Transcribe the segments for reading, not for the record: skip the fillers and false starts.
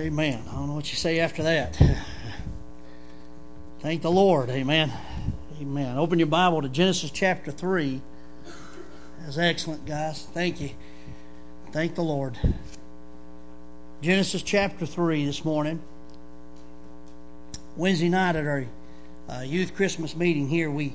Amen. I don't know what you say after that. Thank the Lord. Amen. Amen. Open your Bible to Genesis chapter 3. That's excellent, guys. Thank you. Thank the Lord. Genesis chapter 3 this morning. Wednesday night at our youth Christmas meeting here, we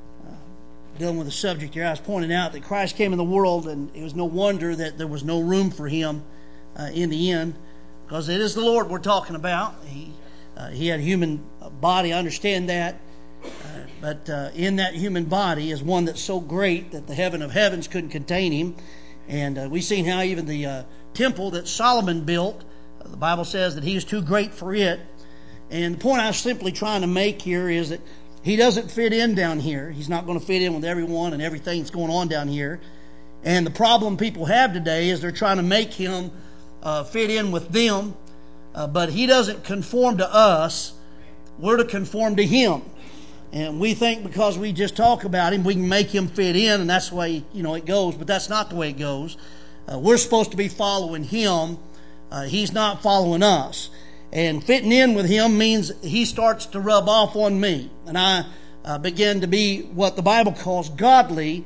dealing with the subject here. I was pointing out that Christ came in the world, and it was no wonder that there was no room for Him in the end, because it is the Lord we're talking about. He had a human body, I understand that, but in that human body is one that's so great that the heaven of heavens couldn't contain Him. And we've seen how even the temple that Solomon built, the Bible says that he was too great for it. And the point I was simply trying to make here is that He doesn't fit in down here. He's not going to fit in with everyone and everything that's going on down here. And the problem people have today is they're trying to make Him fit in with them, but He doesn't conform to us. We're to conform to Him. And we think because we just talk about Him, we can make Him fit in, and that's the way it goes. But that's not the way it goes. We're supposed to be following Him. He's not following us. And fitting in with Him means He starts to rub off on me. And I begin to be what the Bible calls godly,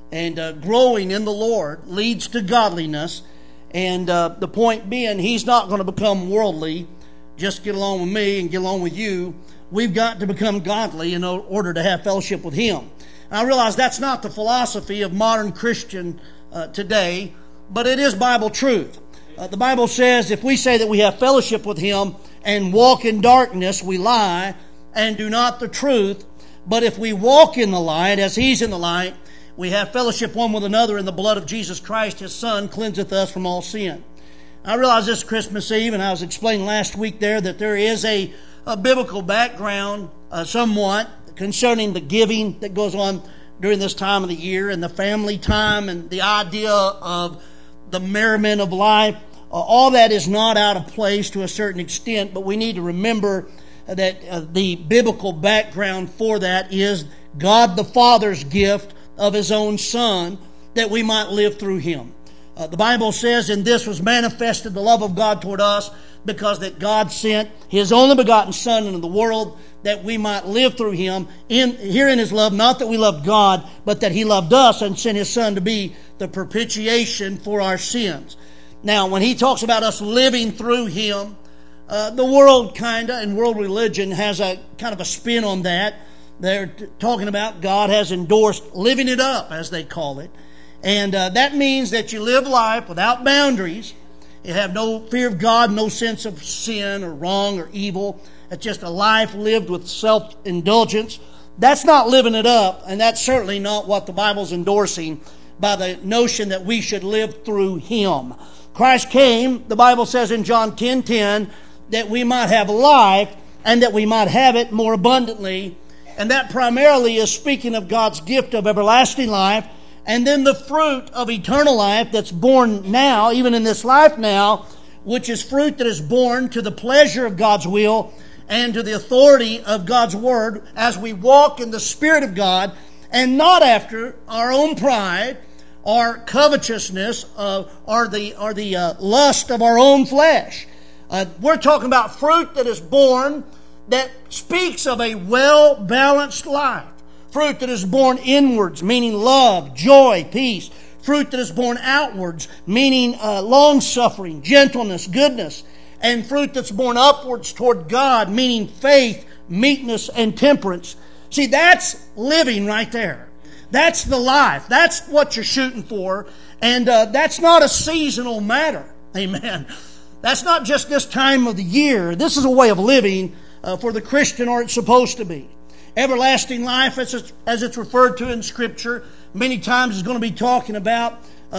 and growing in the Lord leads to godliness. And the point being, He's not going to become worldly, just get along with me and get along with you. We've got to become godly in order to have fellowship with Him. And I realize that's not the philosophy of modern Christian today, but it is Bible truth. The Bible says if we say that we have fellowship with Him and walk in darkness, we lie and do not the truth. But if we walk in the light as He's in the light, we have fellowship one with another, in the blood of Jesus Christ, His Son, cleanseth us from all sin. I realize this Christmas Eve, and I was explaining last week there, that there is a biblical background somewhat concerning the giving that goes on during this time of the year, and the family time, and the idea of the merriment of life. All that is not out of place to a certain extent, but we need to remember that the biblical background for that is God the Father's gift of His own Son, that we might live through Him. The Bible says, "In this was manifested the love of God toward us, because that God sent His only begotten Son into the world, that we might live through Him. Herein is love, not that we loved God, but that He loved us and sent His Son to be the propitiation for our sins." Now, when He talks about us living through Him, the world and world religion has a kind of a spin on that. They're talking about God has endorsed living it up, as they call it. And that means that you live life without boundaries. You have no fear of God, no sense of sin or wrong or evil. It's just a life lived with self-indulgence. That's not living it up, and that's certainly not what the Bible's endorsing by the notion that we should live through Him. Christ came, the Bible says in John 10:10, that we might have life and that we might have it more abundantly. And that primarily is speaking of God's gift of everlasting life, and then the fruit of eternal life that's born now, even in this life now, which is fruit that is born to the pleasure of God's will and to the authority of God's Word as we walk in the Spirit of God, and not after our own pride or covetousness or the lust of our own flesh. We're talking about fruit that is born that speaks of a well-balanced life. Fruit that is born inwards, meaning love, joy, peace. Fruit that is born outwards, meaning long-suffering, gentleness, goodness. And fruit that's born upwards toward God, meaning faith, meekness, and temperance. See, that's living right there. That's the life. That's what you're shooting for. And that's not a seasonal matter. Amen. That's not just this time of the year. This is a way of living for the Christian, or it's supposed to be. Everlasting life, as it's referred to in Scripture, many times is going to be talking about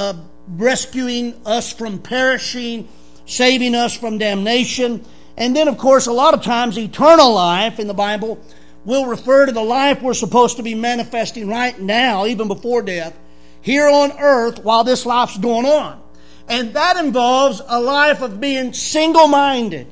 rescuing us from perishing, saving us from damnation. And then, of course, a lot of times eternal life in the Bible will refer to the life we're supposed to be manifesting right now, even before death, here on earth while this life's going on. And that involves a life of being single-minded,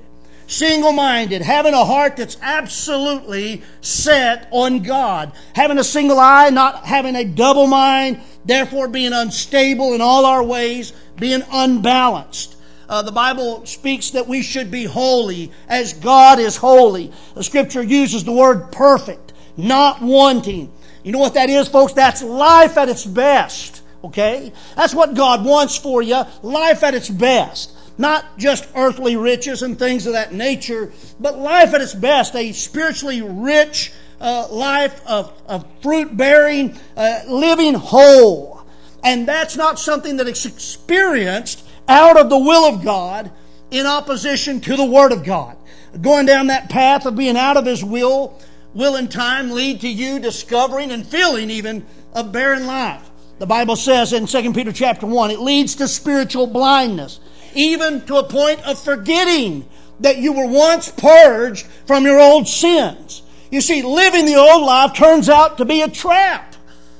having a heart that's absolutely set on God, having a single eye, not having a double mind, therefore being unstable in all our ways, being unbalanced. The Bible speaks that we should be holy as God is holy. The Scripture uses the word perfect, not wanting. You know what that is, folks? That's life at its best. Okay? That's what God wants for you, life at its best. Not just earthly riches and things of that nature, but life at its best, a spiritually rich life of fruit-bearing, living whole. And that's not something that is experienced out of the will of God in opposition to the Word of God. Going down that path of being out of His will in time lead to you discovering and feeling even a barren life. The Bible says in 2 Peter chapter 1, it leads to spiritual blindness, even to a point of forgetting that you were once purged from your old sins. You see, living the old life turns out to be a trap.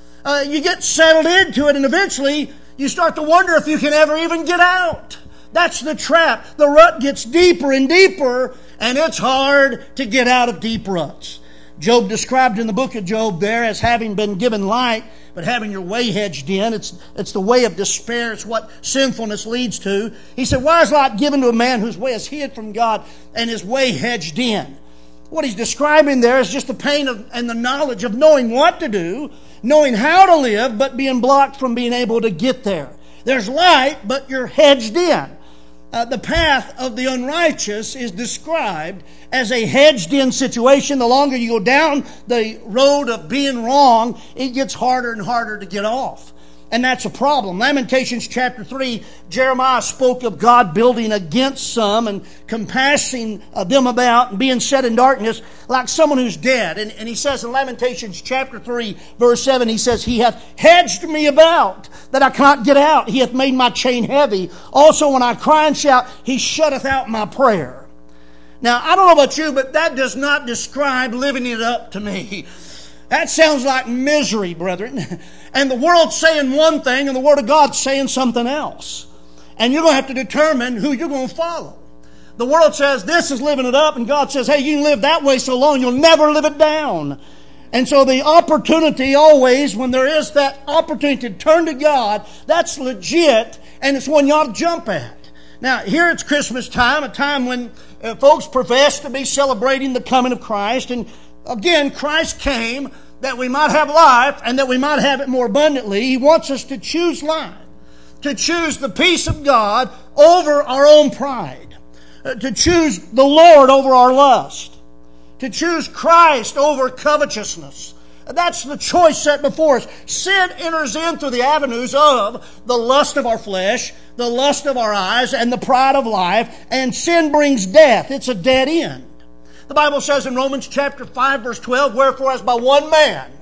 You get settled into it, and eventually you start to wonder if you can ever even get out. That's the trap. The rut gets deeper and deeper, and it's hard to get out of deep ruts. Job described in the book of Job there as having been given light, but having your way hedged in. It's the way of despair. It's what sinfulness leads to. He said, why is light given to a man whose way is hid from God and his way hedged in? What he's describing there is just the pain and the knowledge of knowing what to do, knowing how to live, but being blocked from being able to get there. There's light, but you're hedged in. The path of the unrighteous is described as a hedged-in situation. The longer you go down the road of being wrong, it gets harder and harder to get off. And that's a problem. Lamentations chapter 3, Jeremiah spoke of God building against some and compassing them about and being set in darkness like someone who's dead. And he says in Lamentations chapter 3, verse 7, he says, He hath hedged me about that I cannot get out. He hath made my chain heavy. Also when I cry and shout, He shutteth out my prayer. Now, I don't know about you, but that does not describe living it up to me. That sounds like misery, brethren. And the world's saying one thing and the Word of God's saying something else. And you're going to have to determine who you're going to follow. The world says this is living it up, and God says, hey, you can live that way so long you'll never live it down. And so the opportunity always, when there is that opportunity to turn to God, that's legit, and it's one you ought to jump at. Now, here it's Christmas time, a time when folks profess to be celebrating the coming of Christ. And again, Christ came that we might have life and that we might have it more abundantly. He wants us to choose life, to choose the peace of God over our own pride, to choose the Lord over our lust, to choose Christ over covetousness. That's the choice set before us. Sin enters in through the avenues of the lust of our flesh, the lust of our eyes, and the pride of life, and sin brings death. It's a dead end. The Bible says in Romans chapter 5, verse 12, wherefore as by one man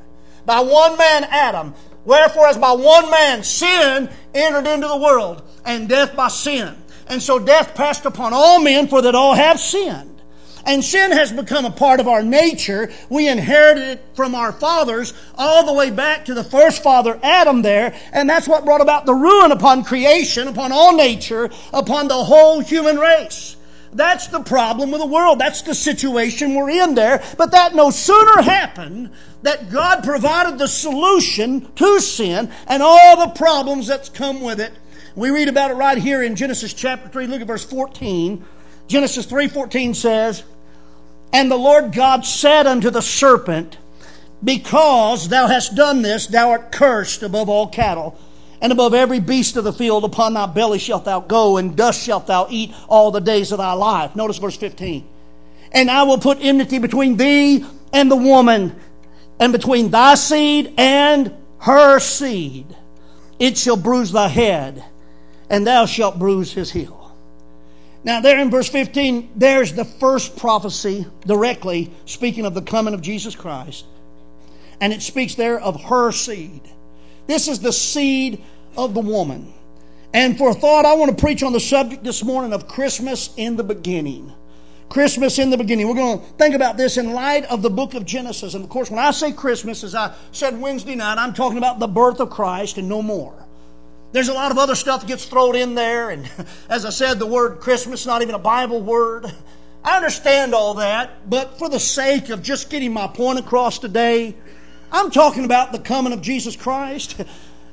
Adam, wherefore as by one man sin entered into the world, and death by sin. And so death passed upon all men, for that all have sinned. And sin has become a part of our nature. We inherited it from our fathers all the way back to the first father, Adam there. And that's what brought about the ruin upon creation, upon all nature, upon the whole human race. That's the problem with the world. That's the situation we're in there. But that no sooner happened that God provided the solution to sin and all the problems that's come with it. We read about it right here in Genesis chapter 3. Look at verse 14. Genesis 3:14 says, And the Lord God said unto the serpent, Because thou hast done this, thou art cursed above all cattle, and above every beast of the field. Upon thy belly shalt thou go, and dust shalt thou eat all the days of thy life. Notice verse 15. And I will put enmity between thee and the woman, and between thy seed and her seed. It shall bruise thy head, and thou shalt bruise his heel. Now there in verse 15, there's the first prophecy directly speaking of the coming of Jesus Christ. And it speaks there of her seed. This is the seed of the woman. And for a thought, I want to preach on the subject this morning of Christmas in the beginning. Christmas in the beginning. We're going to think about this in light of the book of Genesis. And of course, when I say Christmas, as I said Wednesday night, I'm talking about the birth of Christ and no more. There's a lot of other stuff that gets thrown in there. And as I said, the word Christmas is not even a Bible word. I understand all that. But for the sake of just getting my point across today, I'm talking about the coming of Jesus Christ.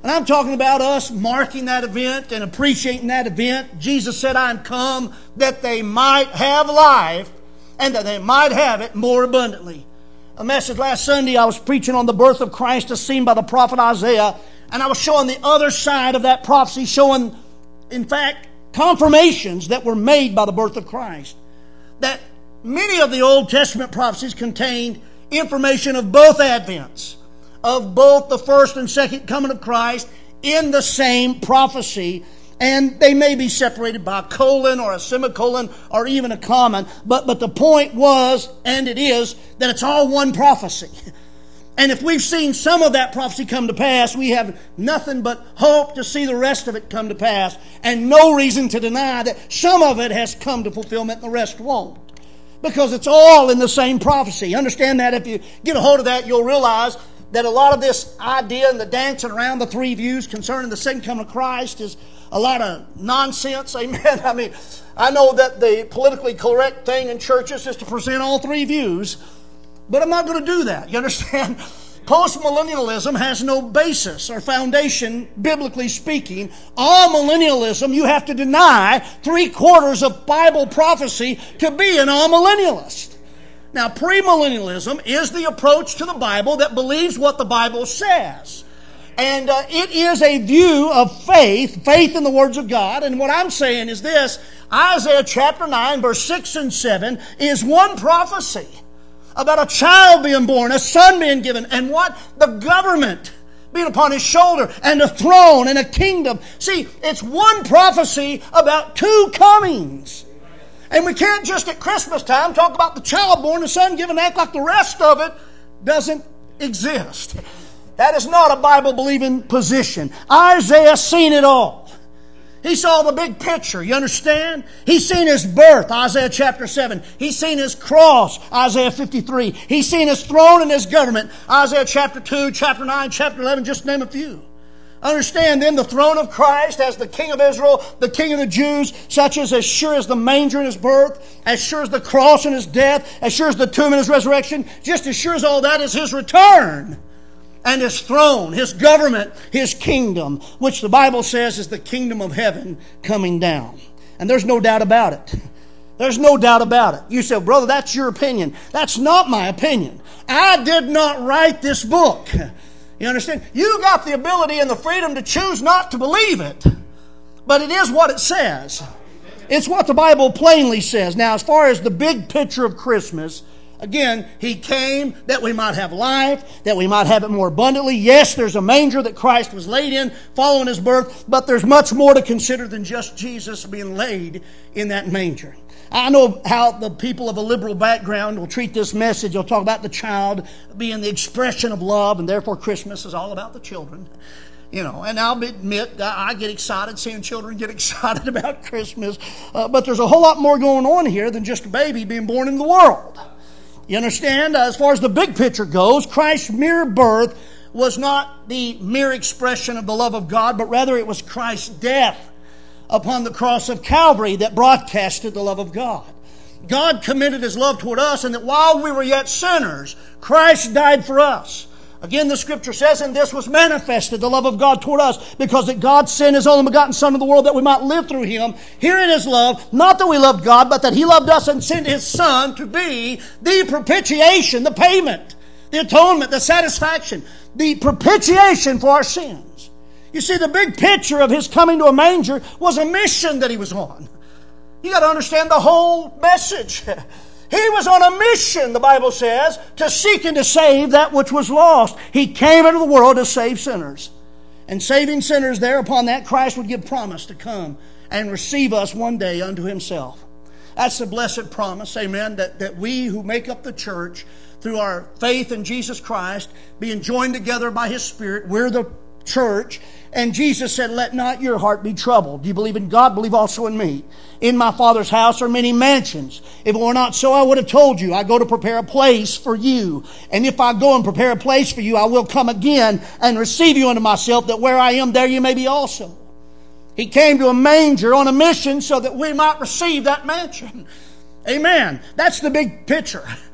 And I'm talking about us marking that event and appreciating that event. Jesus said, I am come that they might have life and that they might have it more abundantly. A message last Sunday, I was preaching on the birth of Christ as seen by the prophet Isaiah, and I was showing the other side of that prophecy, showing, in fact, confirmations that were made by the birth of Christ. That many of the Old Testament prophecies contained information of both advents, of both the first and second coming of Christ in the same prophecy. And they may be separated by a colon or a semicolon or even a comma. But the point was, and it is, that it's all one prophecy. And if we've seen some of that prophecy come to pass, we have nothing but hope to see the rest of it come to pass, and no reason to deny that some of it has come to fulfillment and the rest won't. Because it's all in the same prophecy. Understand that. If you get a hold of that, you'll realize that a lot of this idea and the dancing around the three views concerning the second coming of Christ is a lot of nonsense. Amen. I mean, I know that the politically correct thing in churches is to present all three views, but I'm not going to do that. You understand? Postmillennialism has no basis or foundation, biblically speaking. All millennialism, you have to deny 3/4 of Bible prophecy to be an all-millennialist. Now, premillennialism is the approach to the Bible that believes what the Bible says. And it is a view of faith in the words of God. And what I'm saying is this: Isaiah chapter 9, verse 6 and 7 is one prophecy about a child being born, a son being given, and what? The government being upon his shoulder, and a throne and a kingdom. See, it's one prophecy about two comings. And we can't just at Christmas time talk about the child born, the son given, act like the rest of it doesn't exist. That is not a Bible-believing position. Isaiah seen it all. He saw the big picture, you understand? He's seen His birth, Isaiah chapter 7. He's seen His cross, Isaiah 53. He's seen His throne and His government, Isaiah chapter 2, chapter 9, chapter 11, just to name a few. Understand then the throne of Christ as the King of Israel, the King of the Jews, such as sure as the manger in His birth, as sure as the cross and His death, as sure as the tomb and His resurrection, just as sure as all that is His return. And His throne, His government, His kingdom, which the Bible says is the kingdom of heaven coming down. And there's no doubt about it. There's no doubt about it. You say, brother, that's your opinion. That's not my opinion. I did not write this book. You understand? You got the ability and the freedom to choose not to believe it. But it is what it says. It's what the Bible plainly says. Now, as far as the big picture of Christmas, again, He came that we might have life, that we might have it more abundantly. Yes, there's a manger that Christ was laid in following His birth, but there's much more to consider than just Jesus being laid in that manger. I know how the people of a liberal background will treat this message. They'll talk about the child being the expression of love, and therefore Christmas is all about the children. You know, and I'll admit I get excited seeing children get excited about Christmas, but there's a whole lot more going on here than just a baby being born into the world. You understand? As far as the big picture goes, Christ's mere birth was not the mere expression of the love of God, but rather it was Christ's death upon the cross of Calvary that broadcasted the love of God. God commended His love toward us, and that while we were yet sinners, Christ died for us. Again, the Scripture says, and this was manifested, the love of God toward us, because that God sent His only begotten Son into the world that we might live through Him. Herein is love, not that we loved God, but that He loved us and sent His Son to be the propitiation, the payment, the atonement, the satisfaction, the propitiation for our sins. You see, the big picture of His coming to a manger was a mission that He was on. You got to understand the whole message. He was on a mission, the Bible says, to seek and to save that which was lost. He came into the world to save sinners. And saving sinners, thereupon that Christ would give promise to come and receive us one day unto Himself. That's the blessed promise, amen, that we who make up the church, through our faith in Jesus Christ, being joined together by His Spirit, we're the church. And Jesus said, let not your heart be troubled. Do you believe in God? Believe also in me. In my Father's house are many mansions. If it were not so, I would have told you. I go to prepare a place for you. And if I go and prepare a place for you, I will come again and receive you unto myself, that where I am, there you may be also. He came to a manger on a mission so that we might receive that mansion. Amen. That's the big picture.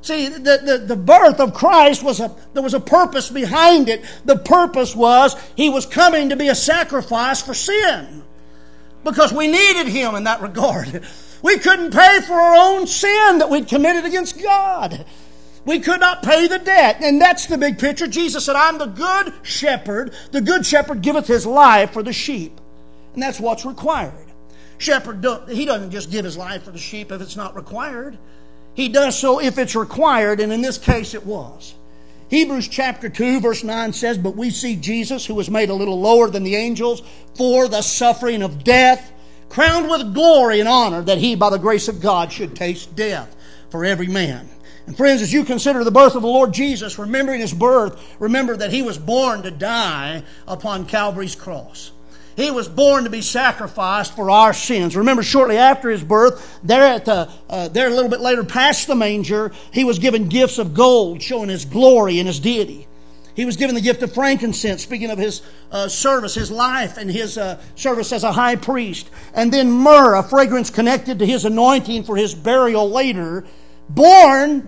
See, the birth of Christ there was a purpose behind it. The purpose was He was coming to be a sacrifice for sin. Because we needed Him in that regard. We couldn't pay for our own sin that we'd committed against God. We could not pay the debt. And that's the big picture. Jesus said, I'm the good shepherd. The good shepherd giveth his life for the sheep. And that's what's required. Shepherd, he doesn't just give his life for the sheep if it's not required. He does so if it's required, and in this case it was. Hebrews chapter 2 verse 9 says, But we see Jesus, who was made a little lower than the angels, for the suffering of death, crowned with glory and honor, that He, by the grace of God, should taste death for every man. And friends, as you consider the birth of the Lord Jesus, remembering His birth, remember that He was born to die upon Calvary's cross. He was born to be sacrificed for our sins. Remember, shortly after His birth, there a little bit later past the manger, He was given gifts of gold, showing His glory and His deity. He was given the gift of frankincense, speaking of His service, His life, and His service as a high priest. And then myrrh, a fragrance connected to His anointing for His burial later, born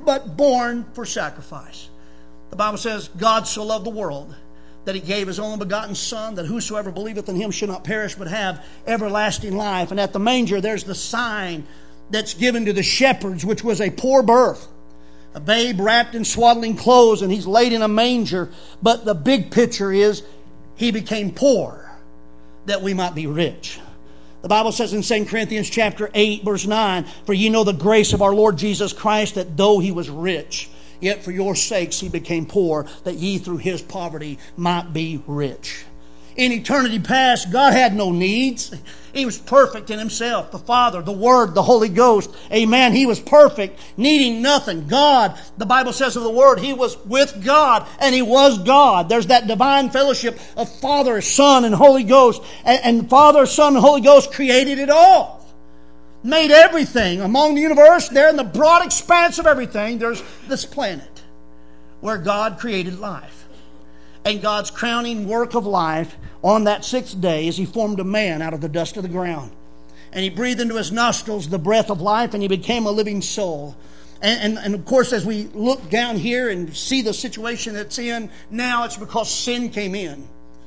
for sacrifice. The Bible says, God so loved the world that He gave His only begotten Son, that whosoever believeth in Him should not perish but have everlasting life. And at the manger there's the sign that's given to the shepherds, which was a poor birth. A babe wrapped in swaddling clothes, and He's laid in a manger. But the big picture is He became poor that we might be rich. The Bible says in 2 Corinthians chapter 8 verse 9, For ye know the grace of our Lord Jesus Christ, that though He was rich, yet for your sakes He became poor, that ye through His poverty might be rich. In eternity past, God had no needs. He was perfect in Himself. The Father, the Word, the Holy Ghost. Amen. He was perfect, needing nothing. God, the Bible says of the Word, He was with God, and He was God. There's that divine fellowship of Father, Son, and Holy Ghost. And Father, Son, and Holy Ghost created it all. Made everything. Among the universe, there in the broad expanse of everything, there's this planet where God created life. And God's crowning work of life on that sixth day is He formed a man out of the dust of the ground. And He breathed into his nostrils the breath of life, and he became a living soul. And of course, as we look down here and see the situation that's in now, it's because sin came in.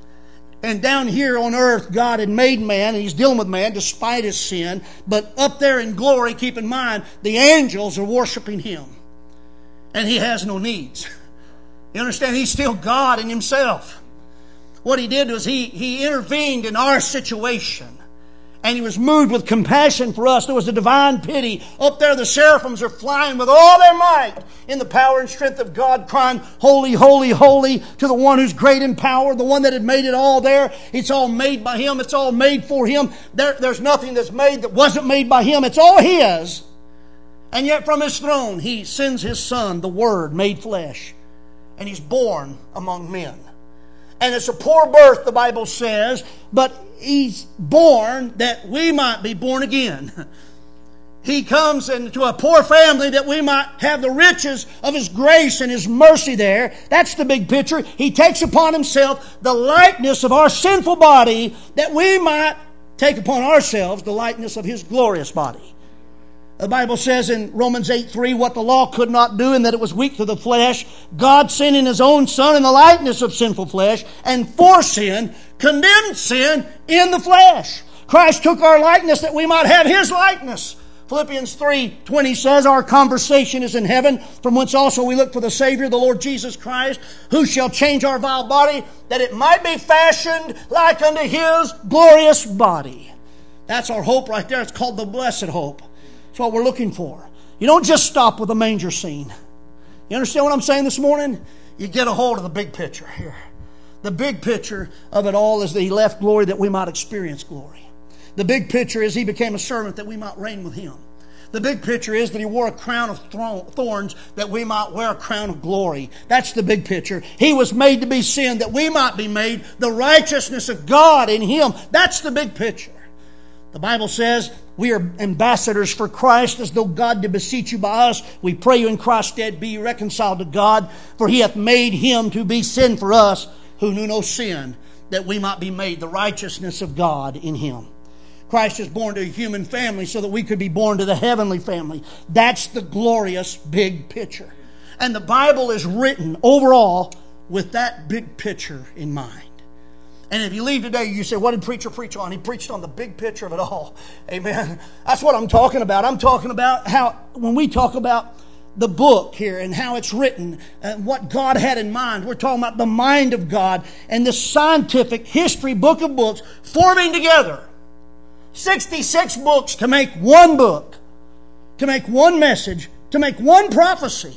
And down here on earth, God had made man, and He's dealing with man despite his sin. But up there in glory, keep in mind, the angels are worshiping Him. And He has no needs. You understand? He's still God in Himself. What He did was He intervened in our situation. And He was moved with compassion for us. There was a divine pity. Up there the seraphims are flying with all their might in the power and strength of God, crying, Holy, holy, holy, to the one who's great in power, the one that had made it all there. It's all made by Him. It's all made for Him. There's nothing that's made that wasn't made by Him. It's all His. And yet from His throne He sends His Son, the Word made flesh. And He's born among men. And it's a poor birth, the Bible says, but He's born that we might be born again. He comes into a poor family that we might have the riches of His grace and His mercy there. That's the big picture. He takes upon Himself the likeness of our sinful body, that we might take upon ourselves the likeness of His glorious body. The Bible says in Romans 8:3, what the law could not do, and that it was weak to the flesh, God sending His own Son in the likeness of sinful flesh, and for sin, condemned sin in the flesh. Christ took our likeness that we might have His likeness. Philippians 3:20 says, Our conversation is in heaven, from whence also we look for the Savior, the Lord Jesus Christ, who shall change our vile body, that it might be fashioned like unto His glorious body. That's our hope right there. It's called the blessed hope. That's what we're looking for. You don't just stop with the manger scene. You understand what I'm saying this morning? You get a hold of the big picture here. The big picture of it all is that He left glory that we might experience glory. The big picture is He became a servant that we might reign with Him. The big picture is that He wore a crown of thorns that we might wear a crown of glory. That's the big picture. He was made to be sin that we might be made the righteousness of God in Him. That's the big picture. The Bible says we are ambassadors for Christ, as though God did beseech you by us. We pray you in Christ's stead, be ye reconciled to God, for He hath made Him to be sin for us, who knew no sin, that we might be made the righteousness of God in Him. Christ is born to a human family so that we could be born to the heavenly family. That's the glorious big picture. And the Bible is written overall with that big picture in mind. And if you leave today, you say, what did preacher preach on? He preached on the big picture of it all. Amen. That's what I'm talking about. I'm talking about how, when we talk about the book here and how it's written, what God had in mind, we're talking about the mind of God and this scientific history book of books forming together. 66 books to make one book, to make one message, to make one prophecy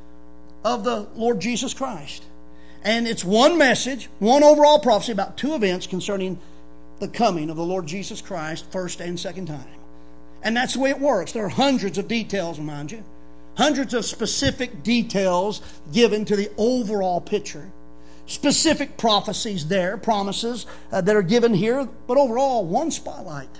of the Lord Jesus Christ. And it's one message, one overall prophecy about two events concerning the coming of the Lord Jesus Christ, first and second time. And that's the way it works. There are hundreds of details, mind you. Hundreds of specific details given to the overall picture. Specific prophecies there, promises that are given here. But overall, one spotlight.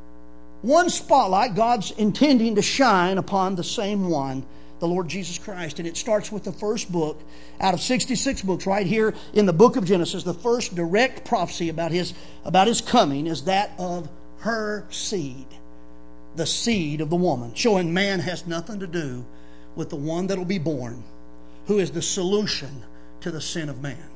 One spotlight God's intending to shine upon the same one, the Lord Jesus Christ. And it starts with the first book out of 66 books right here in the book of Genesis. The first direct prophecy about his coming is that of her seed, the seed of the woman, showing man has nothing to do with the one that will be born, who is the solution to the sin of man.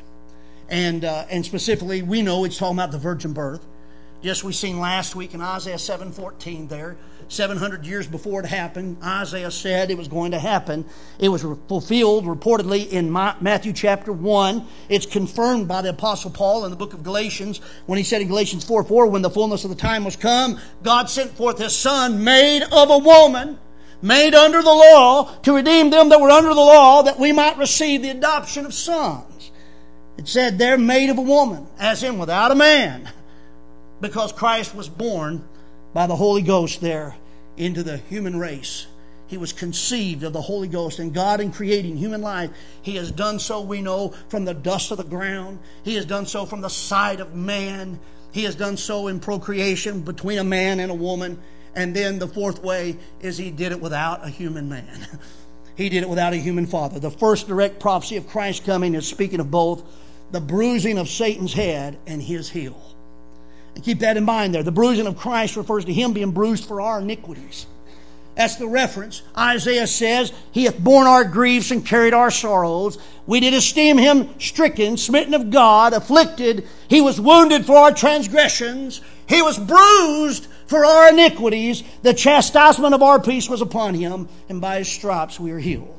And specifically, we know it's talking about the virgin birth. Just we seen last week in Isaiah 7:14 there, 700 years before it happened, Isaiah said it was going to happen. It was fulfilled reportedly in Matthew chapter 1. It's confirmed by the Apostle Paul in the book of Galatians when he said in Galatians 4:4, when the fullness of the time was come, God sent forth His Son, made of a woman, made under the law, to redeem them that were under the law, that we might receive the adoption of sons. It said they're made of a woman, as in without a man, because Christ was born by the Holy Ghost there into the human race. He was conceived of the Holy Ghost, and God, in creating human life, He has done so, we know, from the dust of the ground. He has done so from the side of man. He has done so in procreation between a man and a woman. And then the fourth way is He did it without a human man. He did it without a human father. The first direct prophecy of Christ's coming is speaking of both the bruising of Satan's head and His heel. And keep that in mind there. The bruising of Christ refers to Him being bruised for our iniquities. That's the reference. Isaiah says, He hath borne our griefs and carried our sorrows. We did esteem Him stricken, smitten of God, afflicted. He was wounded for our transgressions. He was bruised for our iniquities. The chastisement of our peace was upon Him, and by His stripes we are healed.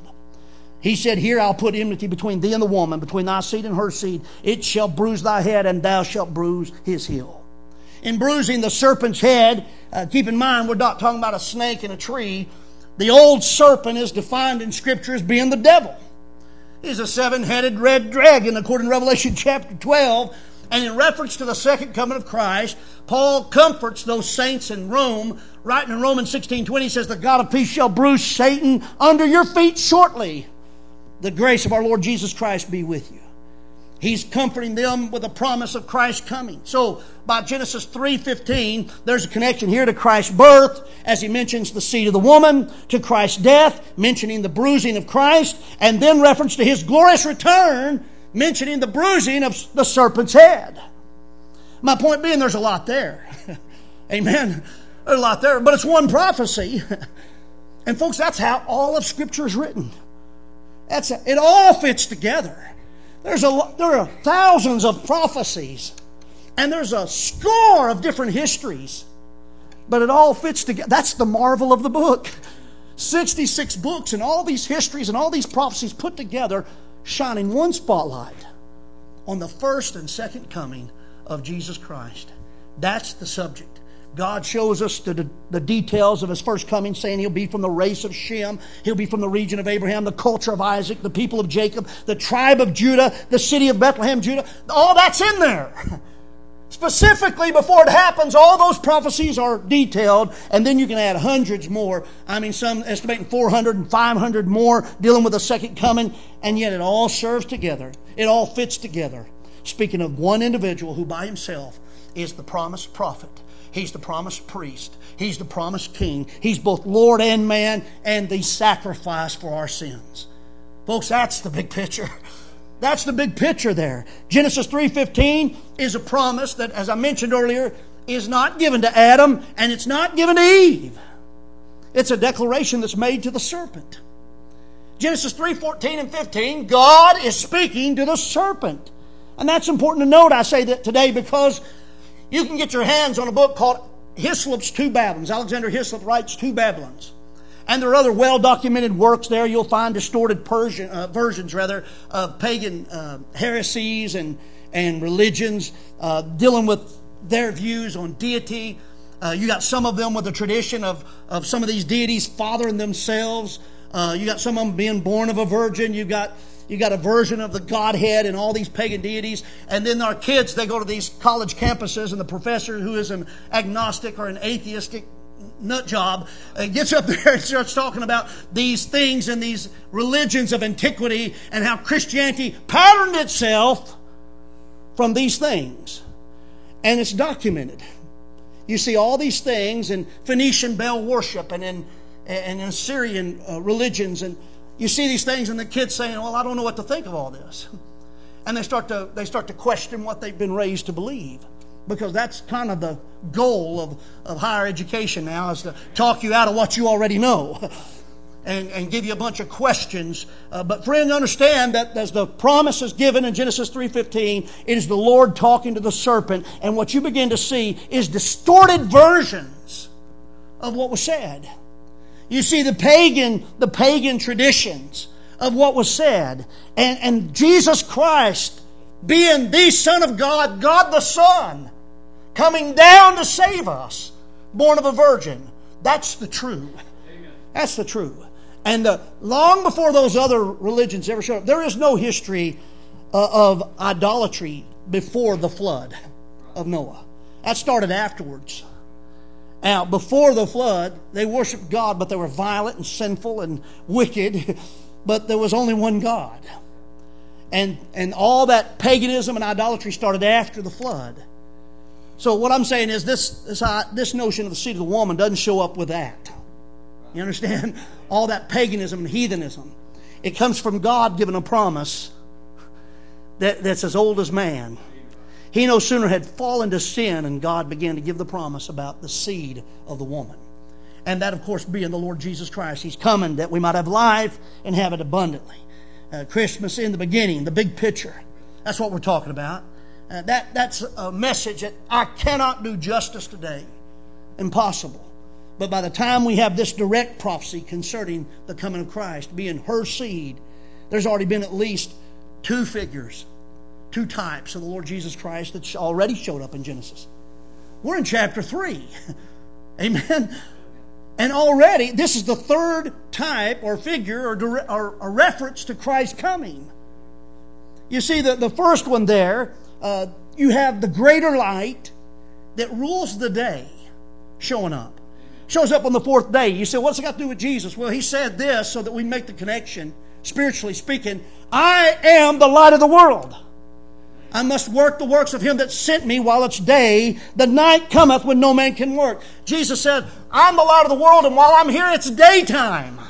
He said, here I'll put enmity between thee and the woman, between thy seed and her seed. It shall bruise thy head, and thou shalt bruise his heel. In bruising the serpent's head, keep in mind we're not talking about a snake in a tree. The old serpent is defined in Scripture as being the devil. He's a seven-headed red dragon according to Revelation chapter 12. And in reference to the second coming of Christ, Paul comforts those saints in Rome. Writing in Romans 16:20, he says, the God of peace shall bruise Satan under your feet shortly. The grace of our Lord Jesus Christ be with you. He's comforting them with a promise of Christ's coming. So, by Genesis 3:15, there's a connection here to Christ's birth, as he mentions the seed of the woman, to Christ's death, mentioning the bruising of Christ, and then reference to His glorious return, mentioning the bruising of the serpent's head. My point being, there's a lot there. Amen. There's a lot there, but it's one prophecy. And folks, that's how all of Scripture is written. It all fits together. There are thousands of prophecies, and there's a score of different histories, but it all fits together. That's the marvel of the book. 66 books and all these histories and all these prophecies put together, shining one spotlight on the first and second coming of Jesus Christ. That's the subject. God shows us the details of His first coming, saying He'll be from the race of Shem, He'll be from the region of Abraham, the culture of Isaac, the people of Jacob, the tribe of Judah, the city of Bethlehem, Judah. All that's in there. Specifically, before it happens, all those prophecies are detailed, and then you can add hundreds more. I mean, some estimating 400 and 500 more dealing with the second coming, and yet it all serves together. It all fits together. Speaking of one individual who by himself is the promised prophet. He's the promised priest. He's the promised king. He's both Lord and man, and the sacrifice for our sins. Folks, that's the big picture. That's the big picture there. Genesis 3:15 is a promise that, as I mentioned earlier, is not given to Adam, and it's not given to Eve. It's a declaration that's made to the serpent. Genesis 3:14 and 15, God is speaking to the serpent. And that's important to note. I say that today because you can get your hands on a book called Hislop's Two Babylons. Alexander Hislop writes Two Babylons. And there are other well-documented works there. You'll find distorted versions of pagan heresies and religions dealing with their views on deity. You got some of them with the tradition of some of these deities fathering themselves. You got some of them being born of a virgin. You got a version of the Godhead and all these pagan deities. And then our kids, they go to these college campuses, and the professor, who is an agnostic or an atheistic nut job, gets up there and starts talking about these things and these religions of antiquity and how Christianity patterned itself from these things. And it's documented. You see all these things in Phoenician Baal worship and in Assyrian religions, and you see these things, and the kids saying, "Well, I don't know what to think of all this," and they start to question what they've been raised to believe, because that's kind of the goal of higher education now, is to talk you out of what you already know and give you a bunch of questions. But friends, understand that as the promise is given in Genesis 3:15, it is the Lord talking to the serpent, and what you begin to see is distorted versions of what was said. You see the pagan traditions of what was said, and Jesus Christ being the Son of God, God the Son, coming down to save us, born of a virgin. That's the true. Amen. That's the true. And long before those other religions ever showed up, there is no history of idolatry before the flood of Noah. That started afterwards. Now, before the flood, they worshiped God, but they were violent and sinful and wicked. But there was only one God. And all that paganism and idolatry started after the flood. So what I'm saying is this notion of the seed of the woman doesn't show up with that. You understand? All that paganism and heathenism. It comes from God giving a promise that's as old as man. He no sooner had fallen to sin, and God began to give the promise about the seed of the woman. And that, of course, being the Lord Jesus Christ. He's coming that we might have life and have it abundantly. Christmas in the beginning, the big picture. That's what we're talking about. That's a message that I cannot do justice today. Impossible. But by the time we have this direct prophecy concerning the coming of Christ, being her seed, there's already been at least two figures, two types of the Lord Jesus Christ that's already showed up in Genesis. We're in chapter 3. Amen. And already, this is the third type or figure or a reference to Christ coming. You see, the first one there, you have the greater light that rules the day showing up. Shows up on the fourth day. You say, what's it got to do with Jesus? Well, he said this so that we make the connection, spiritually speaking. I am the light of the world. I must work the works of him that sent me while it's day. The night cometh when no man can work. Jesus said, I'm the light of the world, and while I'm here, it's daytime.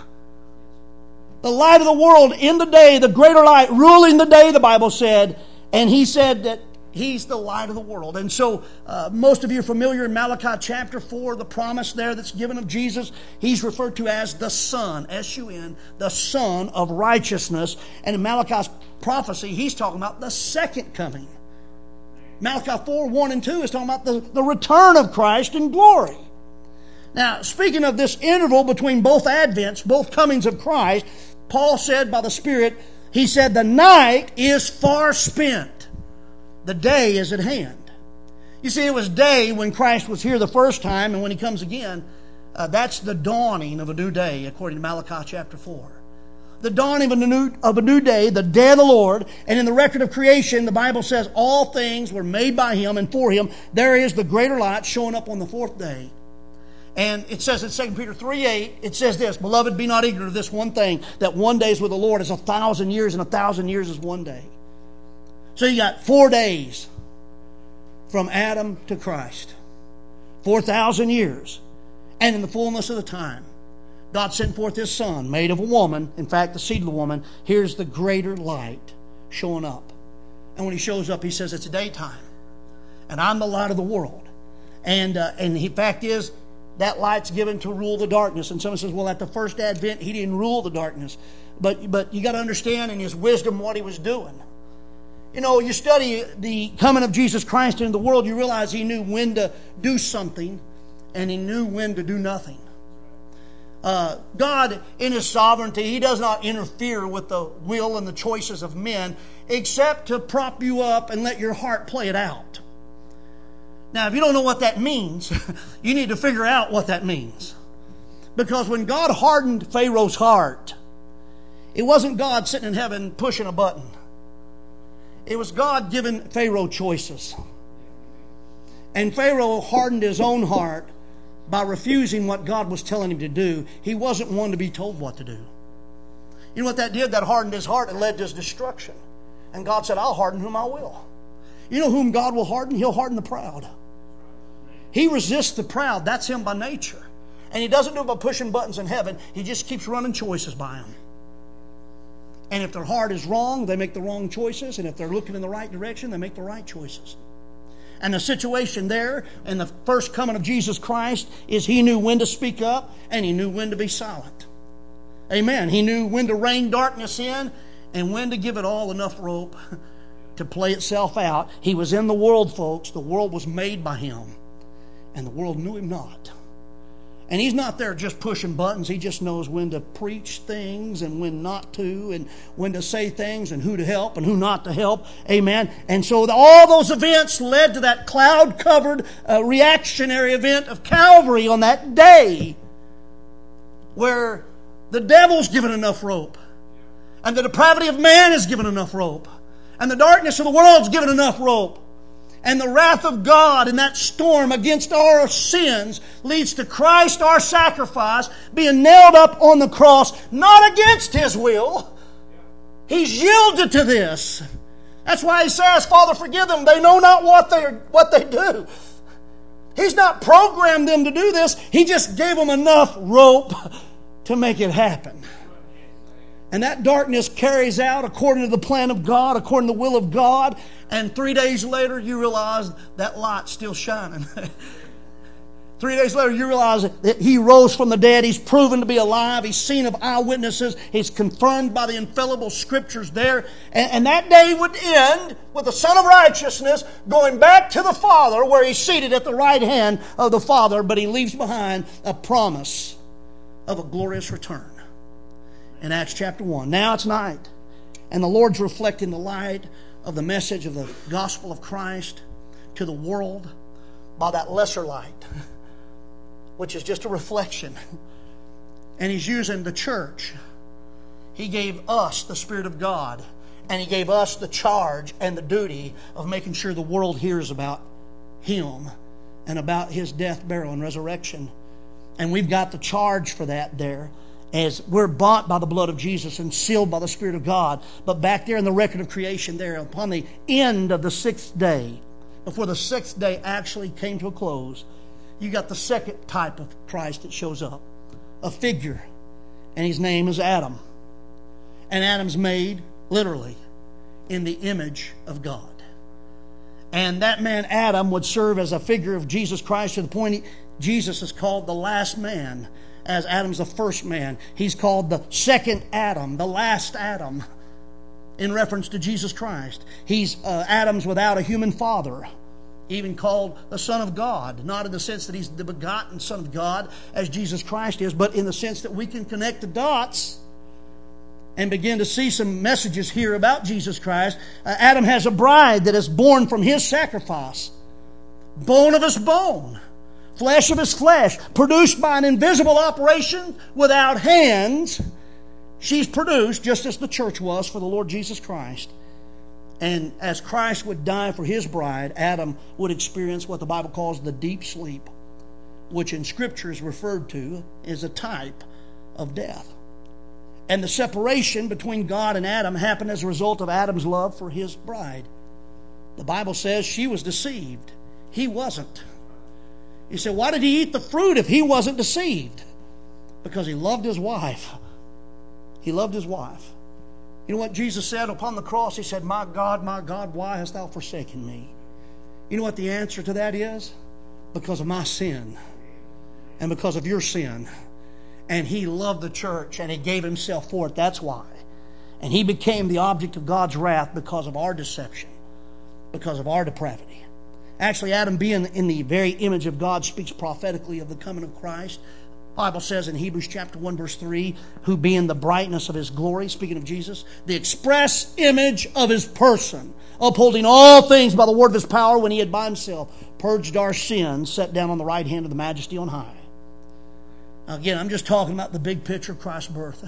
The light of the world in the day, the greater light, ruling the day, the Bible said. And he said that he's the light of the world. And so most of you are familiar in Malachi chapter 4, the promise there that's given of Jesus. He's referred to as the Son, S-U-N, the Son of righteousness. And in Malachi's prophecy, he's talking about the second coming. Malachi 4, 1 and 2 is talking about the return of Christ in glory. Now, speaking of this interval between both advents, both comings of Christ, Paul said by the Spirit, he said, the night is far spent. The day is at hand. You see, it was day when Christ was here the first time, and when he comes again, that's the dawning of a new day, according to Malachi chapter 4. The dawning of a new day, the day of the Lord. And in the record of creation, the Bible says all things were made by him and for him. There is the greater light showing up on the fourth day. And it says in 2 Peter 3:8, it says this, Beloved, be not ignorant of this one thing, that one day is with the Lord is 1,000 years, and 1,000 years is one day. So you got 4 days from Adam to Christ. 4,000 years. And in the fullness of the time, God sent forth his Son, made of a woman, in fact, the seed of the woman. Here's the greater light showing up. And when he shows up, he says, it's daytime. And I'm the light of the world. And the fact is, that light's given to rule the darkness. And someone says, well, at the first advent, he didn't rule the darkness. But you got to understand in his wisdom what he was doing. You know, you study the coming of Jesus Christ into the world, you realize he knew when to do something and he knew when to do nothing. God, in his sovereignty, he does not interfere with the will and the choices of men except to prop you up and let your heart play it out. Now, if you don't know what that means, you need to figure out what that means. Because when God hardened Pharaoh's heart, it wasn't God sitting in heaven pushing a button. It was God giving Pharaoh choices. And Pharaoh hardened his own heart by refusing what God was telling him to do. He wasn't one to be told what to do. You know what that did? That hardened his heart and led to his destruction. And God said, I'll harden whom I will. You know whom God will harden? He'll harden the proud. He resists the proud. That's him by nature. And he doesn't do it by pushing buttons in heaven. He just keeps running choices by them. And if their heart is wrong, they make the wrong choices. And if they're looking in the right direction, they make the right choices. And the situation there in the first coming of Jesus Christ is he knew when to speak up and he knew when to be silent. Amen. He knew when to rein darkness in and when to give it all enough rope to play itself out. He was in the world, folks. The world was made by him. And the world knew him not. And he's not there just pushing buttons. He just knows when to preach things and when not to, and when to say things and who to help and who not to help. Amen. And so all those events led to that cloud-covered reactionary event of Calvary on that day where the devil's given enough rope and the depravity of man is given enough rope and the darkness of the world's given enough rope. And the wrath of God in that storm against our sins leads to Christ, our sacrifice, being nailed up on the cross, not against his will. He's yielded to this. That's why he says, Father, forgive them. They know not what they do. He's not programmed them to do this. He just gave them enough rope to make it happen. And that darkness carries out according to the plan of God, according to the will of God. And 3 days later, you realize that light's still shining. 3 days later, you realize that he rose from the dead. He's proven to be alive. He's seen of eyewitnesses. He's confirmed by the infallible scriptures there. And that day would end with the Son of Righteousness going back to the Father where he's seated at the right hand of the Father. But he leaves behind a promise of a glorious return. In Acts chapter 1. Now it's night, and the Lord's reflecting the light of the message of the gospel of Christ to the world by that lesser light, which is just a reflection. And he's using the church. He gave us the Spirit of God, and he gave us the charge and the duty of making sure the world hears about him and about his death, burial, and resurrection. And we've got the charge for that there, as we're bought by the blood of Jesus and sealed by the Spirit of God. But back there in the record of creation there, upon the end of the sixth day, before the sixth day actually came to a close, you got the second type of Christ that shows up. A figure. And his name is Adam. And Adam's made, literally, in the image of God. And that man Adam would serve as a figure of Jesus Christ to the point Jesus is called the last man. As Adam's the first man, he's called the second Adam, the last Adam, in reference to Jesus Christ. He's Adam's without a human father, even called the Son of God, not in the sense that he's the begotten Son of God as Jesus Christ is, but in the sense that we can connect the dots and begin to see some messages here about Jesus Christ. Adam has a bride that is born from his sacrifice, bone of his bone, flesh of his flesh, produced by an invisible operation without hands. She's produced just as the church was for the Lord Jesus Christ. And as Christ would die for his bride, Adam would experience what the Bible calls the deep sleep, which in Scripture is referred to as a type of death. And the separation between God and Adam happened as a result of Adam's love for his bride. The Bible says she was deceived. He wasn't. You say, why did he eat the fruit if he wasn't deceived? Because he loved his wife. He loved his wife. You know what Jesus said upon the cross? He said, my God, why hast thou forsaken me? You know what the answer to that is? because of my sin and because of your sin. And He loved the church and He gave Himself for it. That's why. And He became the object of God's wrath because of our deception, because of our depravity. Actually, Adam being in the very image of God speaks prophetically of the coming of Christ. The Bible says in Hebrews chapter 1 verse 3, who being the brightness of His glory, speaking of Jesus, the express image of His person, upholding all things by the word of His power, when He had by Himself purged our sins, sat down on the right hand of the Majesty on high. Now again, I'm just talking about the big picture of Christ's birth.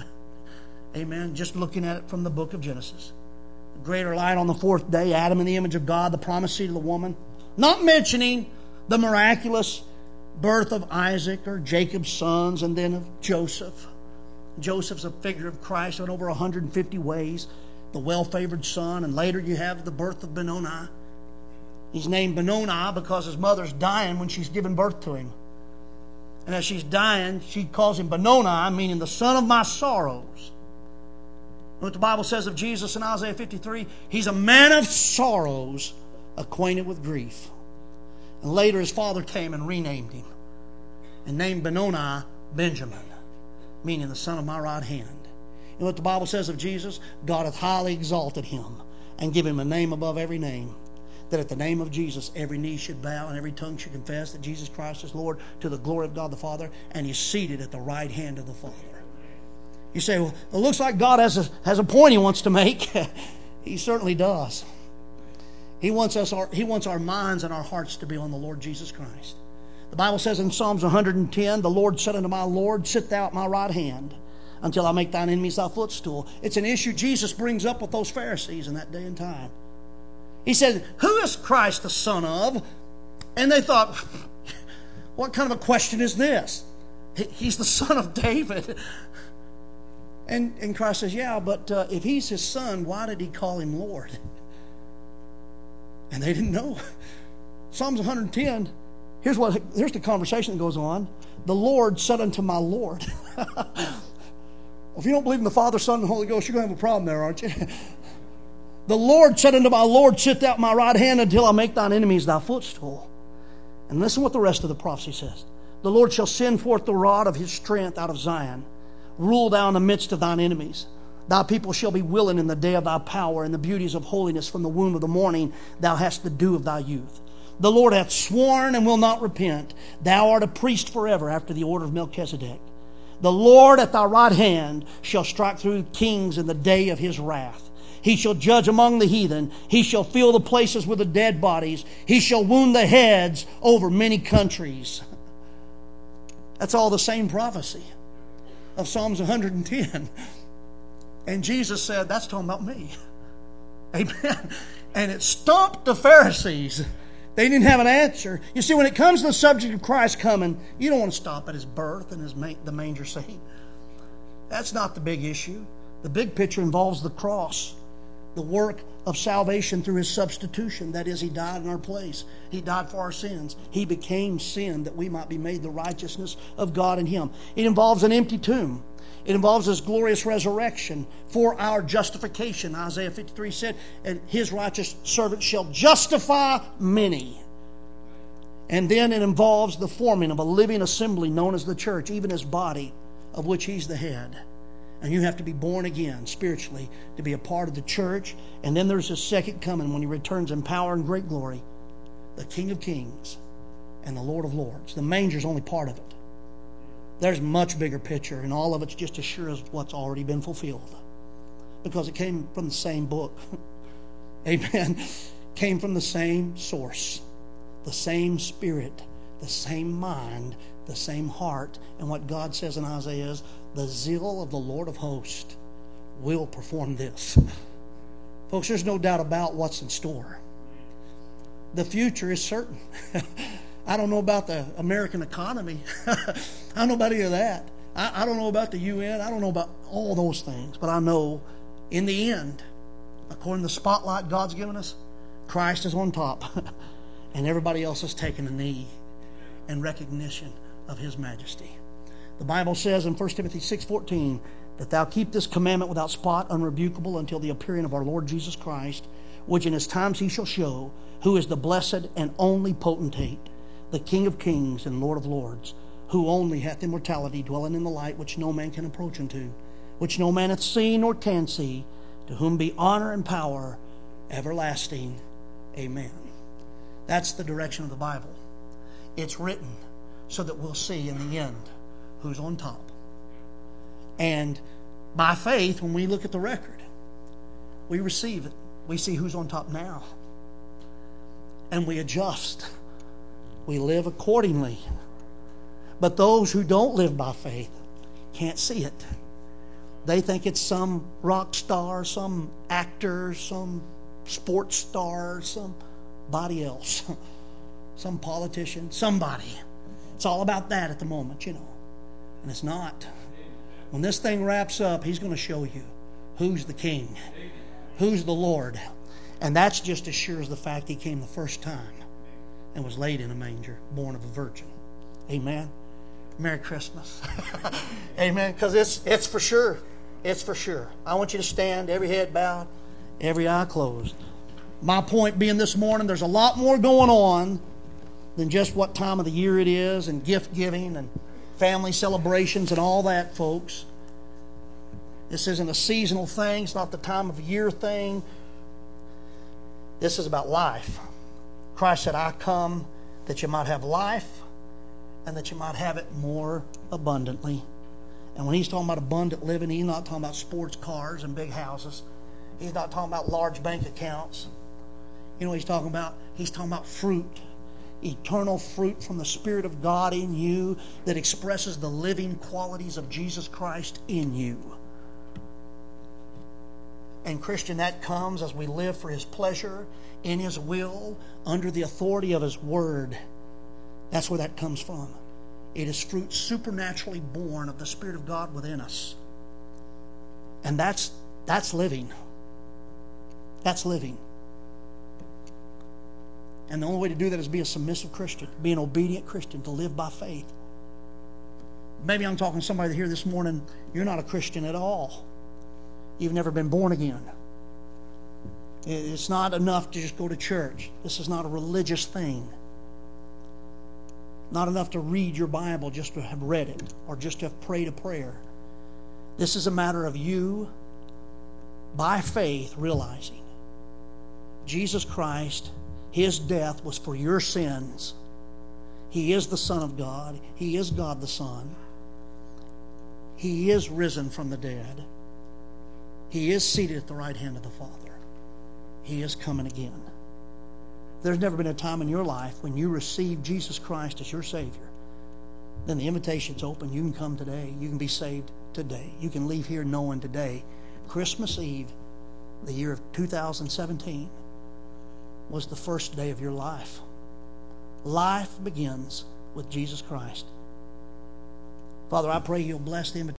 Amen. Just looking at it from the book of Genesis. Greater light on the fourth day, Adam in the image of God, the promised seed of the woman. Not mentioning the miraculous birth of Isaac or Jacob's sons and then of Joseph. Joseph's a figure of Christ in over 150 ways. The well-favored son. And later you have the birth of Benoni. He's named Benoni because his mother's dying when she's giving birth to him. And as she's dying, she calls him Benoni, meaning the son of my sorrows. What the Bible says of Jesus in Isaiah 53, He's a man of sorrows, acquainted with grief. And later his father came and renamed him and named Benoni Benjamin, meaning the son of my right hand. And what the Bible says of Jesus, God hath highly exalted Him and given Him a name above every name, that at the name of Jesus every knee should bow and every tongue should confess that Jesus Christ is Lord, to the glory of God the Father, and He's seated at the right hand of the Father. You say, well, it looks like God has a point He wants to make. He certainly does. He wants our minds and our hearts to be on the Lord Jesus Christ. The Bible says in Psalms 110, the Lord said unto my Lord, sit thou at my right hand until I make thine enemies thy footstool. It's an issue Jesus brings up with those Pharisees in that day and time. He said, who is Christ the son of? And they thought, what kind of a question is this? He's the son of David. And Christ says, yeah, but if He's His son, why did He call Him Lord? And they didn't know. Psalms 110, here's the conversation that goes on. The Lord said unto my Lord. Well, if you don't believe in the Father, Son, and Holy Ghost, you're going to have a problem there, aren't you? The Lord said unto my Lord, sit thou at my right hand until I make thine enemies thy footstool. And listen what the rest of the prophecy says. The Lord shall send forth the rod of His strength out of Zion. Rule thou in the midst of thine enemies. Thy people shall be willing in the day of thy power, and the beauties of holiness from the womb of the morning thou hast the dew of thy youth. The Lord hath sworn and will not repent. Thou art a priest forever after the order of Melchizedek. The Lord at thy right hand shall strike through kings in the day of His wrath. He shall judge among the heathen. He shall fill the places with the dead bodies. He shall wound the heads over many countries. That's all the same prophecy of Psalms 110. And Jesus said, that's talking about me. Amen. And it stumped the Pharisees. They didn't have an answer. You see, when it comes to the subject of Christ coming, you don't want to stop at His birth and the manger scene. That's not the big issue. The big picture involves the cross, the work of salvation through His substitution. That is, He died in our place. He died for our sins. He became sin that we might be made the righteousness of God in Him. It involves an empty tomb. It involves His glorious resurrection for our justification. Isaiah 53 said, and His righteous servant shall justify many. And then it involves the forming of a living assembly known as the church, even His body, of which He's the head. And you have to be born again spiritually to be a part of the church. And then there's His second coming when He returns in power and great glory, the King of Kings and the Lord of Lords. The manger is only part of it. There's a much bigger picture, and all of it's just as sure as what's already been fulfilled. Because it came from the same book. Amen. Came from the same source. The same spirit. The same mind. The same heart. And what God says in Isaiah is, the zeal of the Lord of hosts will perform this. Folks, there's no doubt about what's in store. The future is certain. I don't know about the American economy. I don't know about any of that. I don't know about the UN. I don't know about all those things. But I know in the end, according to the spotlight God's given us, Christ is on top. And everybody else is taking a knee in recognition of His majesty. The Bible says in 1 Timothy 6:14 that thou keep this commandment without spot, unrebukable, until the appearing of our Lord Jesus Christ, which in His times He shall show, who is the blessed and only potentate, the King of kings and Lord of lords, who only hath immortality, dwelling in the light which no man can approach unto, which no man hath seen nor can see, to whom be honor and power everlasting. Amen. That's the direction of the Bible. It's written so that we'll see in the end who's on top. And by faith, when we look at the record, we receive it. We see who's on top now. And we adjust. We live accordingly. But those who don't live by faith can't see it. They think it's some rock star, some actor, some sports star, somebody else, some politician, somebody. It's all about that at the moment, you know. And it's not. When this thing wraps up, He's going to show you who's the King, who's the Lord. And that's just as sure as the fact He came the first time and was laid in a manger, born of a virgin. Amen. Merry Christmas. Amen. Because it's for sure. It's for sure. I want you to stand, every head bowed, every eye closed. My point being this morning, there's a lot more going on than just what time of the year it is and gift giving and family celebrations and all that, folks. This isn't a seasonal thing. It's not the time of year thing. This is about life. Christ said, I come that you might have life and that you might have it more abundantly. And when He's talking about abundant living, He's not talking about sports cars and big houses. He's not talking about large bank accounts. You know what He's talking about? He's talking about fruit. Eternal fruit from the Spirit of God in you that expresses the living qualities of Jesus Christ in you. And Christian, that comes as we live for His pleasure, in His will, under the authority of His Word. That's where that comes from. It is fruit supernaturally born of the Spirit of God within us. And that's living. That's living. And the only way to do that is be a submissive Christian, be an obedient Christian, to live by faith. Maybe I'm talking to somebody here this morning, you're not a Christian at all. You've never been born again. It's not enough to just go to church. This is not a religious thing. Not enough to read your Bible just to have read it or just to have prayed a prayer. This is a matter of you, by faith, realizing Jesus Christ, His death was for your sins. He is the Son of God. He is God the Son. He is risen from the dead. He is seated at the right hand of the Father. He is coming again. There's never been a time in your life when you received Jesus Christ as your Savior. Then the invitation's open. You can come today. You can be saved today. You can leave here knowing today, Christmas Eve, the year of 2017, was the first day of your life. Life begins with Jesus Christ. Father, I pray You'll bless the invitation.